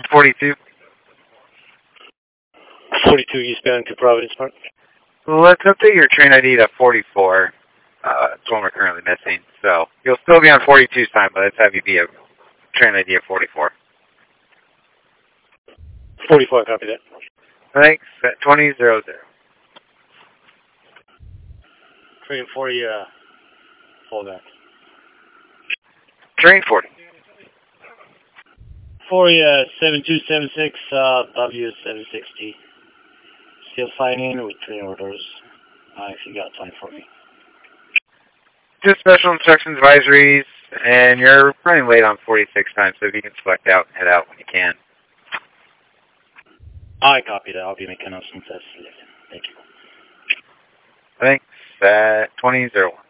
42. 42 eastbound to Providence Park. Let's update your train ID to 44. It's one we're currently missing. So you'll still be on 42's time, but let's have you be a train ID of 44. 44, copy that. Thanks. At 2000. Train 40, hold that. Train 40. 40, 7276, W760. Still signing with train orders. If you got time for me. Just special instructions advisories, and you're running late on 46 time, so if you can select out and head out when you can. I copy that. I'll be making announcements as selected. Thank you. Thanks. At 2001.